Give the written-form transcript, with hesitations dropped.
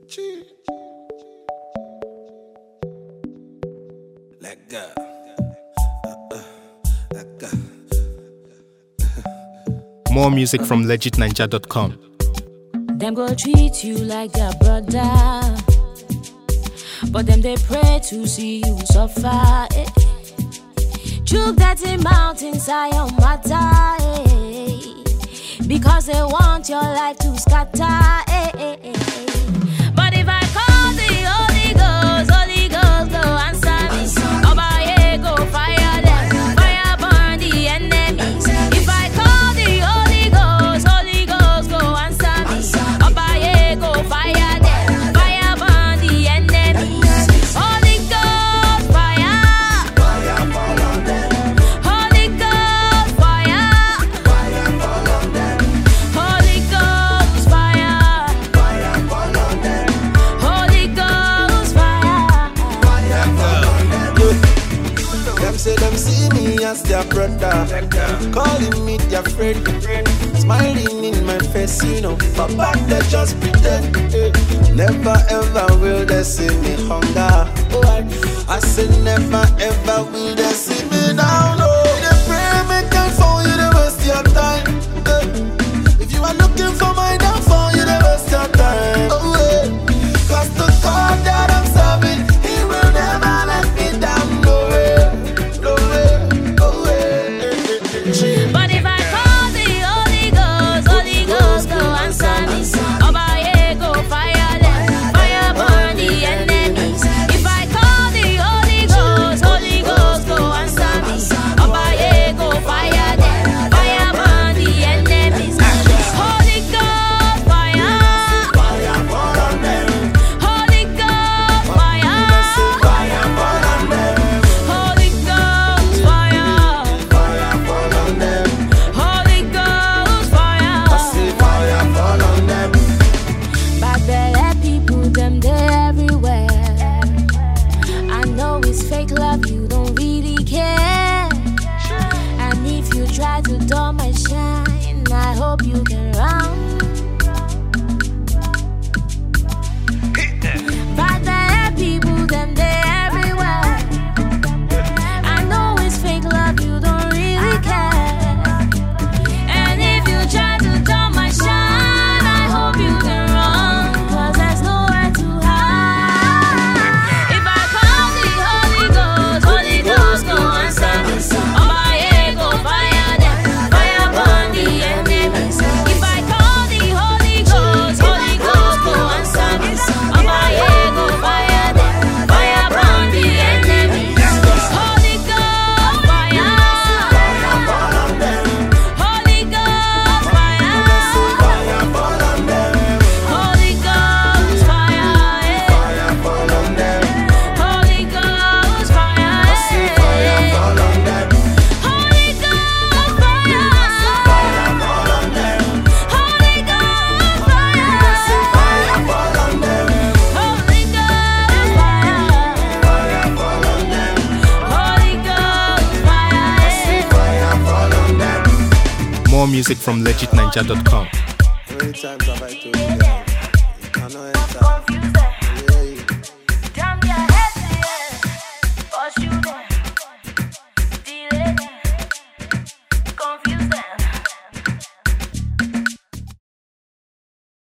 Let go. Let go. More music from legitninja.com. Them go treat you like their brother, but them they pray to see you suffer. Choke that in mountains Zion matter, because they want your life to scatter. But if I call the Holy Ghost go answer me. Obaye go fire them, fire burn the enemies. If I call the Holy Ghost go answer me. Obaye go fire them, fire burn the enemies. Holy Ghost fire, fire fall on them. Holy Ghost fire, fire fall on them. Holy Ghost fire, fire fall on them. Holy Ghost fire, fire fall on them. Them say them see me as their brother, calling me their friend, smiling in my face, but back they just pretend. Never ever will they see me hunger. I say never ever will they see me down. They pray me can fall, you they waste your time. If you are looking for my downfall, you they waste your time. Cause the God that I'm serving, He will never let me down. No way, no way, no way. But if I call the Holy Ghost go answer me. Obaye go fire them, fire burn the enemies. If I call the Holy Ghost go answer me. Obaye go fire them, fire burn the enemies. Holy Ghost fire, Fire fall on them, Holy Ghost fire, fire fall on them, Holy Ghost fire, fire fall on them. Holy Ghost I say fire. fire fall on them. Bad belly people, them they everywhere. I know it's fake love, you don't really care. And if you try to dull my shine, I hope you can run. Bad belly people, them they everywhere. I know it's fake love, you don't really care. And if you try to dull my shine, I hope you can run, 'cause there's nowhere to hide. If I call the Holy Ghost go answer me. Obaye go fire them, fire burn the enemies. If I call the Holy Ghost go answer me. Obaye go fire them, fire burn the enemies. Holy Ghost fire, Fire fall on them, Holy Ghost fire, fire fall on them, Holy Ghost fire, fire fall on them. Holy Ghost fire, Fire fall on them, Holy Ghost fire, fire fall on them, Holy Ghost fire, fire fall on them, Holy Ghost fire, fire fall on them, Holy Ghost fire. fire fall on them. More music from legitninja.com. How many times have I told you that you cannot enter?